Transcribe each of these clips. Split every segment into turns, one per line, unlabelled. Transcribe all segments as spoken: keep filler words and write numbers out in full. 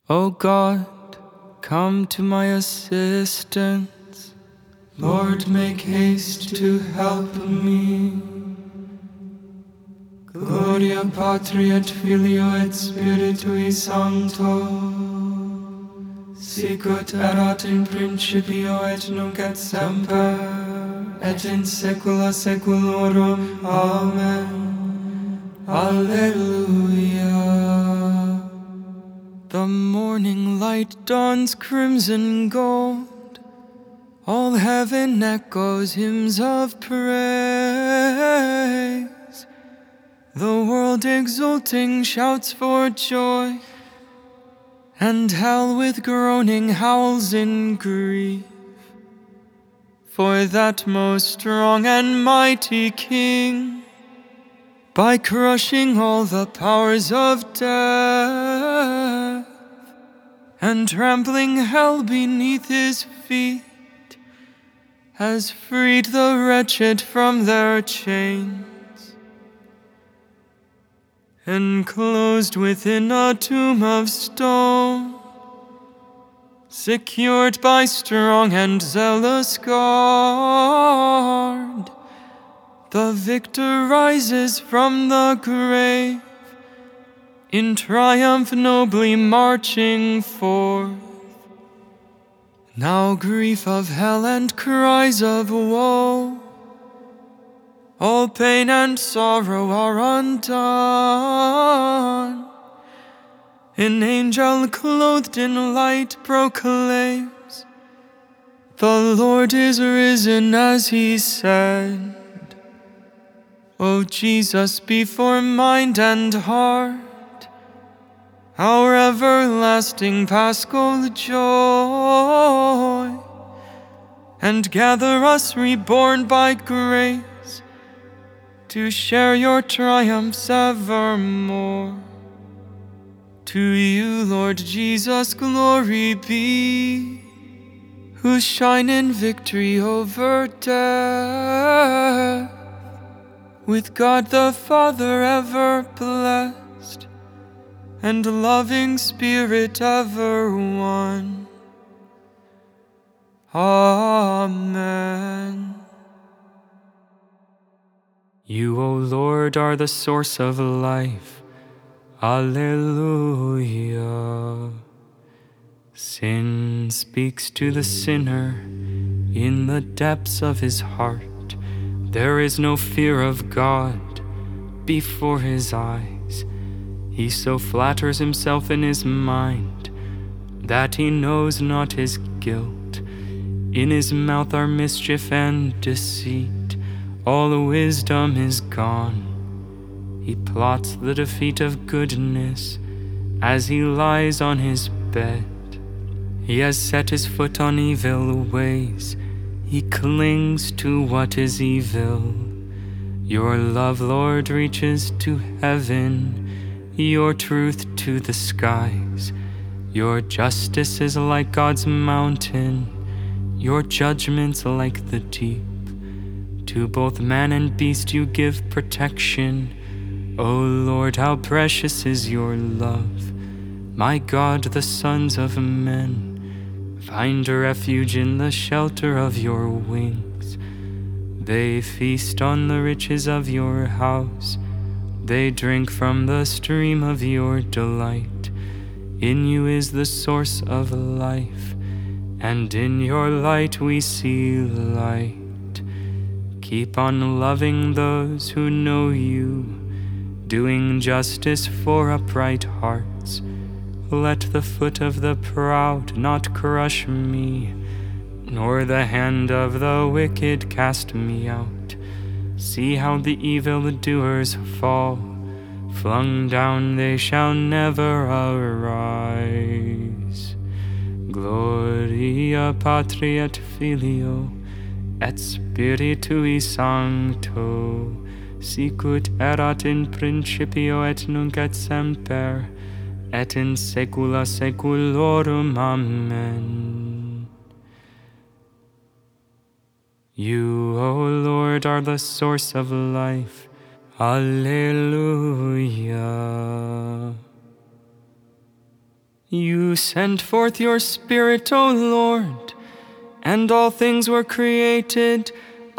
O God, come to my assistance. Lord, make haste to help me. Gloria Patri et Filio et Spiritui Sancto, sicut erat in principio et nunc et semper, et in saecula saeculorum. Amen. Alleluia. The morning light dawns crimson gold. All heaven echoes hymns of praise. The world exulting shouts for joy, and hell with groaning howls in grief. For that most strong and mighty King, by crushing all the powers of death, and trampling hell beneath his feet, has freed the wretched from their chains. Enclosed within a tomb of stone, secured by strong and zealous guard, the victor rises from the grave, in triumph nobly marching forth. Now grief of hell and cries of woe, all pain and sorrow are undone. An angel clothed in light proclaims, the Lord is risen as he said. O Jesus, before mind and heart, our everlasting paschal joy, and gather us reborn by grace to share your triumphs evermore. To you, Lord Jesus, glory be, who shine in victory over death, with God the Father ever blessed, and loving Spirit ever one. Amen. You, O Lord, are the source of life. Alleluia. Sin speaks to the sinner in the depths of his heart. There is no fear of God before his eyes. He so flatters himself in his mind that he knows not his guilt. In his mouth are mischief and deceit. All wisdom is gone. He plots the defeat of goodness as he lies on his bed. He has set his foot on evil ways. He clings to what is evil. Your love, Lord, reaches to heaven, your truth to the skies. Your justice is like God's mountain, your judgments like the deep. To both man and beast you give protection. O Lord, how precious is your love. My God, the sons of men find a refuge in the shelter of your wings. They feast on the riches of your house. They drink from the stream of your delight. In you is the source of life, and in your light we see light. Keep on loving those who know you, doing justice for upright hearts. Let the foot of the proud not crush me, nor the hand of the wicked cast me out. See how the evildoers fall. Flung down they shall never arise. Gloria Patri et Filio et Spiritui Sancto, sicut erat in principio et nunc et semper, et in saecula saeculorum. Amen. You, O Lord, are the source of life. Alleluia. You sent forth your Spirit, O Lord, and all things were created.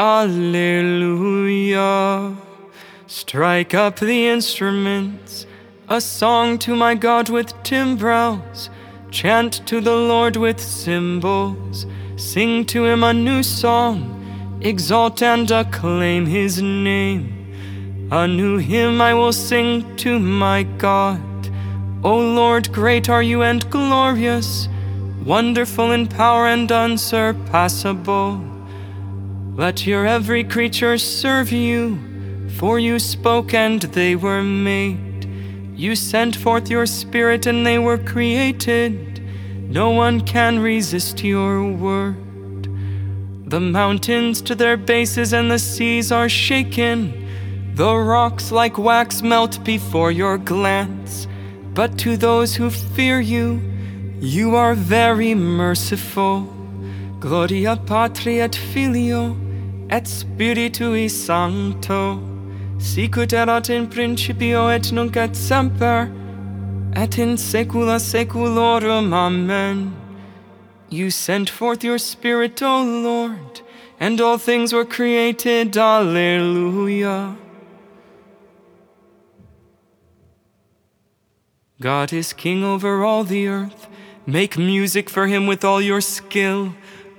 Alleluia. Strike up the instruments, a song to my God with timbrels. Chant to the Lord with cymbals. Sing to him a new song. Exalt and acclaim his name. A new hymn I will sing to my God. O Lord, great are you and glorious, wonderful in power and unsurpassable. Let your every creature serve you, for you spoke and they were made. You sent forth your Spirit and they were created. No one can resist your word. The mountains to their bases and the seas are shaken. The rocks like wax melt before your glance. But to those who fear you, you are very merciful. Gloria Patri et Filio et Spiritui Sancto, sicut erat in principio et nunc et semper, et in saecula saeculorum. Amen. You sent forth your Spirit, O Lord, and all things were created. Alleluia. God is king over all the earth. Make music for him with all your skill.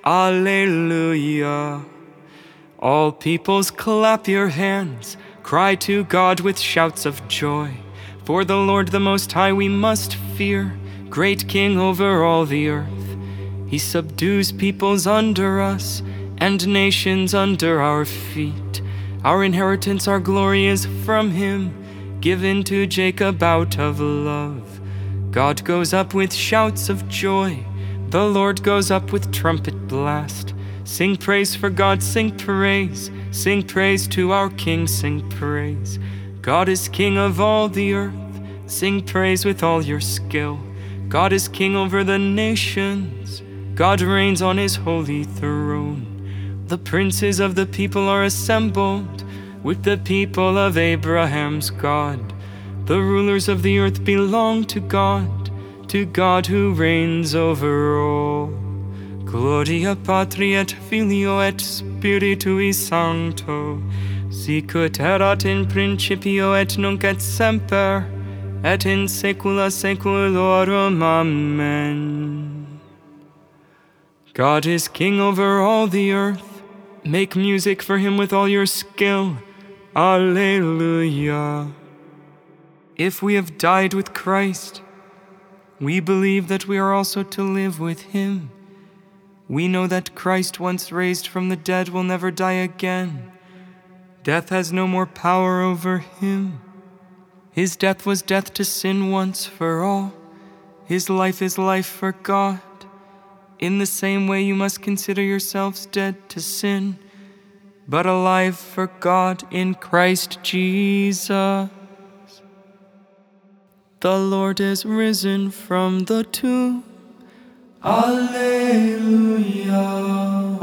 Alleluia. All peoples clap your hands. Cry to God with shouts of joy. For the Lord the Most High we must fear, great King over all the earth. He subdues peoples under us and nations under our feet. Our inheritance, our glory is from him, given to Jacob out of love. God goes up with shouts of joy. The Lord goes up with trumpet blast. Sing praise for God, sing praise. Sing praise to our King, sing praise. God is King of all the earth. Sing praise with all your skill. God is King over the nations. God reigns on his holy throne. The princes of the people are assembled with the people of Abraham's God. The rulers of the earth belong to God, to God who reigns over all. Gloria Patri et Filio et Spiritui Sancto, sicut erat in principio et nunc et semper, et in saecula saeculorum. Amen. God is King over all the earth. Make music for him with all your skill. Alleluia. If we have died with Christ, we believe that we are also to live with him. We know that Christ, once raised from the dead, will never die again. Death has no more power over him. His death was death to sin once for all. His life is life for God. In the same way, you must consider yourselves dead to sin, but alive for God in Christ Jesus. The Lord is risen from the tomb. Alleluia,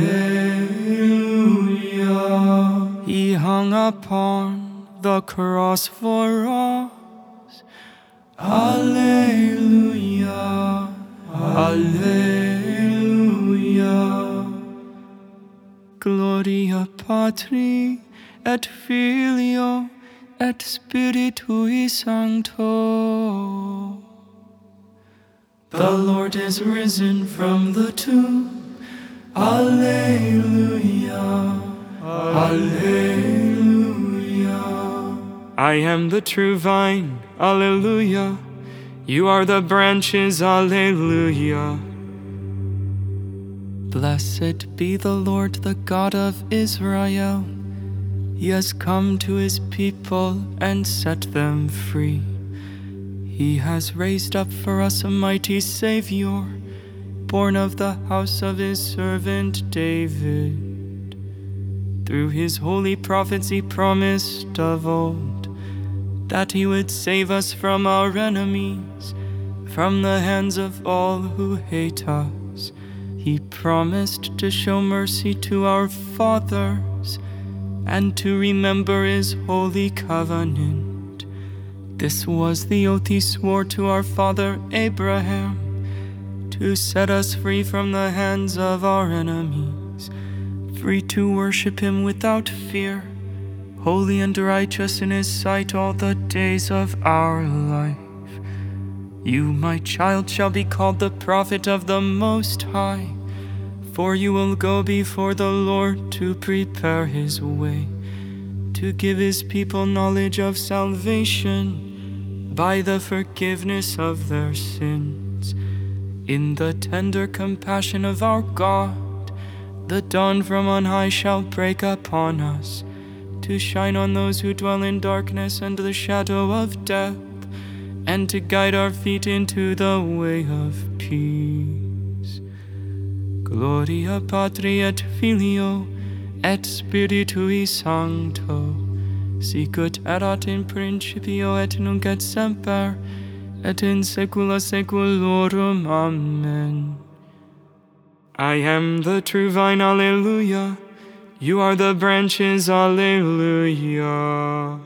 alleluia. He hung upon the cross for us. Alleluia, alleluia. Gloria Patri et Filio et Spiritui Sancto. The Lord is risen from the tomb. Alleluia, alleluia. I am the true vine. Alleluia. You are the branches. Alleluia. Blessed be the Lord, the God of Israel. He has come to his people and set them free. He has raised up for us a mighty Savior, born of the house of his servant David. Through his holy prophets he promised of old that he would save us from our enemies, from the hands of all who hate us. He promised to show mercy to our fathers and to remember his holy covenant. This was the oath he swore to our father Abraham, to set us free from the hands of our enemies, free to worship him without fear, holy and righteous in his sight all the days of our life. You, my child, shall be called the prophet of the Most High, for you will go before the Lord to prepare his way, to give his people knowledge of salvation by the forgiveness of their sins. In the tender compassion of our God, the dawn from on high shall break upon us, to shine on those who dwell in darkness and the shadow of death, and to guide our feet into the way of peace. Gloria Patri et Filio et Spiritui Sancto, sicut erat in principio et nunc et semper, et in saecula saeculorum. Amen. I am the true vine, alleluia. You are the branches, alleluia.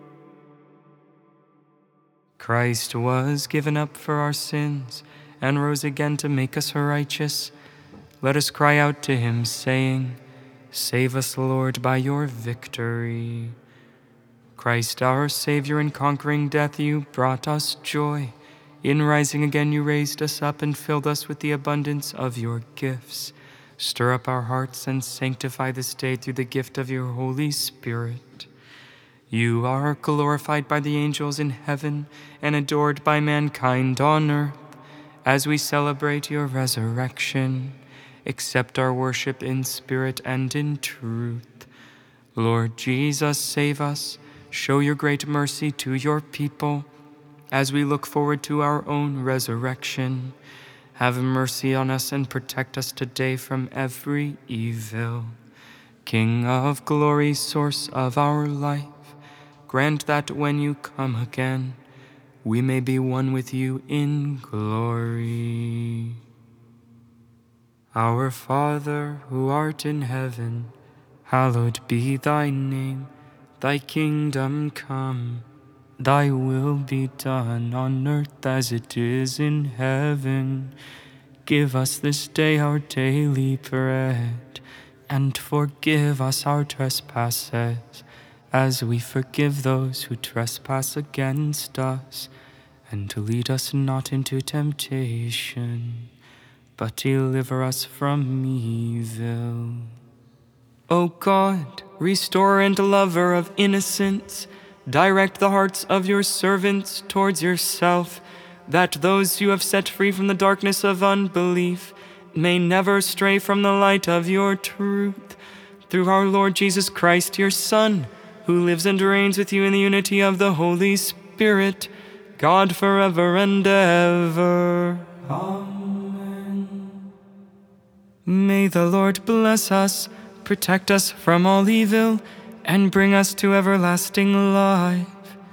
Christ was given up for our sins and rose again to make us righteous. Let us cry out to him, saying, Save us, Lord, by your victory. Christ, our Savior, in conquering death, you brought us joy. In rising again, you raised us up and filled us with the abundance of your gifts. Stir up our hearts and sanctify this day through the gift of your Holy Spirit. You are glorified by the angels in heaven and adored by mankind on earth. As we celebrate your resurrection, accept our worship in spirit and in truth. Lord Jesus, save us. Show your great mercy to your people. As we look forward to our own resurrection, have mercy on us and protect us today from every evil. King of glory, source of our life, grant that when you come again, we may be one with you in glory. Our Father, who art in heaven, hallowed be thy name. Thy kingdom come, thy will be done on earth as it is in heaven. Give us this day our daily bread, and forgive us our trespasses, as we forgive those who trespass against us. And to lead us not into temptation, but deliver us from evil. O God, restorer and lover of innocence, direct the hearts of your servants towards yourself, that those you have set free from the darkness of unbelief may never stray from the light of your truth. Through our Lord Jesus Christ, your Son, who lives and reigns with you in the unity of the Holy Spirit, God forever and ever. Amen. May the Lord bless us, protect us from all evil, and bring us to everlasting life.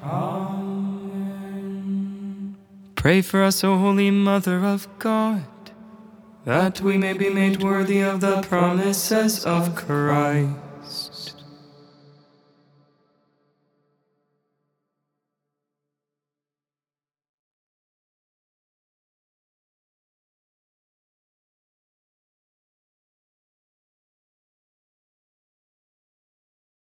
Amen. Pray for us, O Holy Mother of God, that we may be made worthy of the promises of Christ.